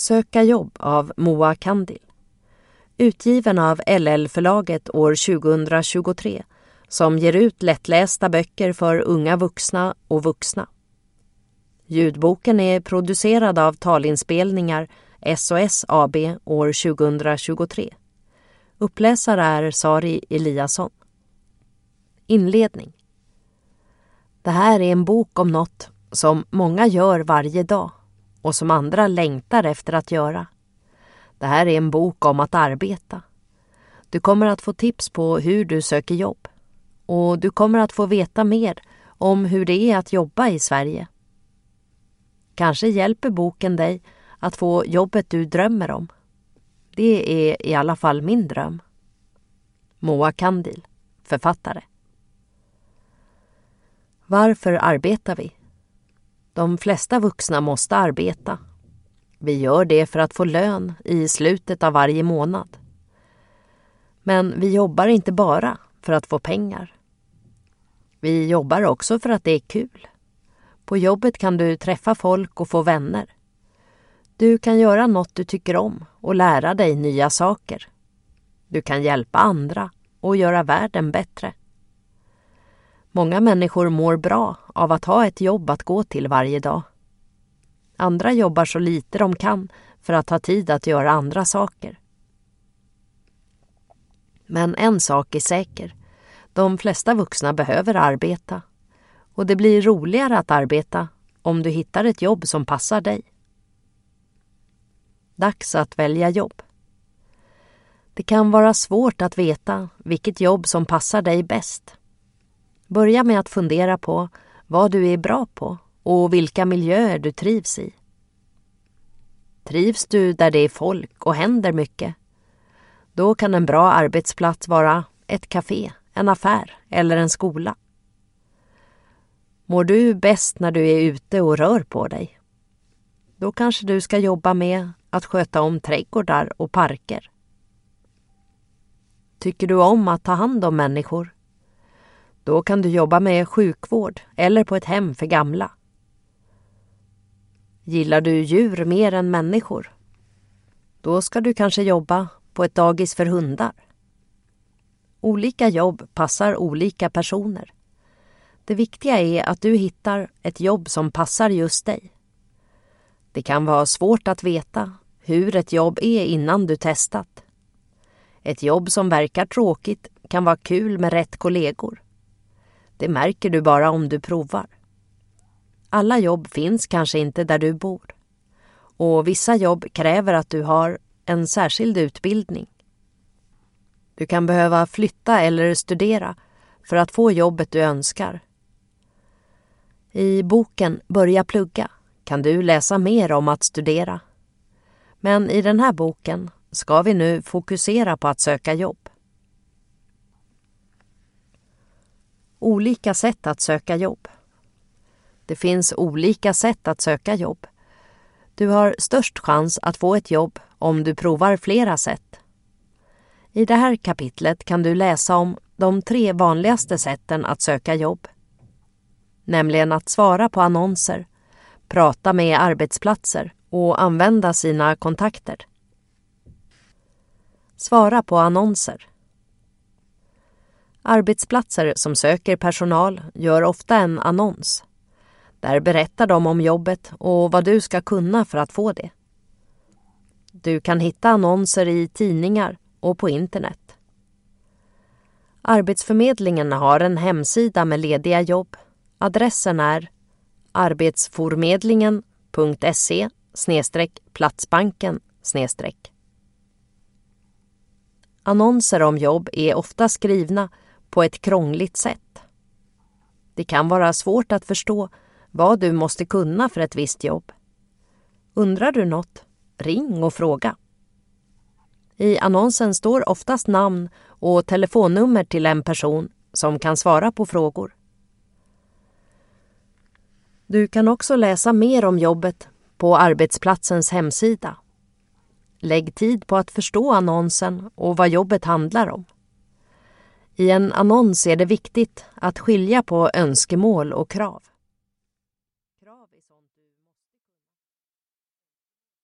Söka jobb av Moa Kandil. Utgiven av LL-förlaget år 2023 som ger ut lättlästa böcker för unga vuxna och vuxna. Ljudboken är producerad av talinspelningar SOS AB år 2023. Uppläsare är Sari Eliasson. Inledning. Det här är en bok om något som många gör varje dag och som andra längtar efter att göra. Det här är en bok om att arbeta. Du kommer att få tips på hur du söker jobb. Och du kommer att få veta mer om hur det är att jobba i Sverige. Kanske hjälper boken dig att få jobbet du drömmer om. Det är i alla fall min dröm. Moa Kandil, författare. Varför arbetar vi? De flesta vuxna måste arbeta. Vi gör det för att få lön i slutet av varje månad. Men vi jobbar inte bara för att få pengar. Vi jobbar också för att det är kul. På jobbet kan du träffa folk och få vänner. Du kan göra något du tycker om och lära dig nya saker. Du kan hjälpa andra och göra världen bättre. Många människor mår bra av att ha ett jobb att gå till varje dag. Andra jobbar så lite de kan för att ha tid att göra andra saker. Men en sak är säker. De flesta vuxna behöver arbeta. Och det blir roligare att arbeta om du hittar ett jobb som passar dig. Dags att välja jobb. Det kan vara svårt att veta vilket jobb som passar dig bäst. Börja med att fundera på vad du är bra på och vilka miljöer du trivs i. Trivs du där det är folk och händer mycket? Då kan en bra arbetsplats vara ett café, en affär eller en skola. Mår du bäst när du är ute och rör på dig? Då kanske du ska jobba med att sköta om trädgårdar och parker. Tycker du om att ta hand om människor? Då kan du jobba med sjukvård eller på ett hem för gamla. Gillar du djur mer än människor? Då ska du kanske jobba på ett dagis för hundar. Olika jobb passar olika personer. Det viktiga är att du hittar ett jobb som passar just dig. Det kan vara svårt att veta hur ett jobb är innan du testat. Ett jobb som verkar tråkigt kan vara kul med rätt kollegor. Det märker du bara om du provar. Alla jobb finns kanske inte där du bor. Och vissa jobb kräver att du har en särskild utbildning. Du kan behöva flytta eller studera för att få jobbet du önskar. I boken Börja plugga kan du läsa mer om att studera. Men i den här boken ska vi nu fokusera på att söka jobb. Olika sätt att söka jobb. Det finns olika sätt att söka jobb. Du har störst chans att få ett jobb om du provar flera sätt. I det här kapitlet kan du läsa om de 3 vanligaste sätten att söka jobb. Nämligen att svara på annonser, prata med arbetsplatser och använda sina kontakter. Svara på annonser. Arbetsplatser som söker personal gör ofta en annons. Där berättar de om jobbet och vad du ska kunna för att få det. Du kan hitta annonser i tidningar och på internet. Arbetsförmedlingen har en hemsida med lediga jobb. Adressen är arbetsformedlingen.se/platsbanken/. Annonser om jobb är ofta skrivna på ett krångligt sätt. Det kan vara svårt att förstå vad du måste kunna för ett visst jobb. Undrar du något? Ring och fråga. I annonsen står oftast namn och telefonnummer till en person som kan svara på frågor. Du kan också läsa mer om jobbet på arbetsplatsens hemsida. Lägg tid på att förstå annonsen och vad jobbet handlar om. I en annons är det viktigt att skilja på önskemål och krav.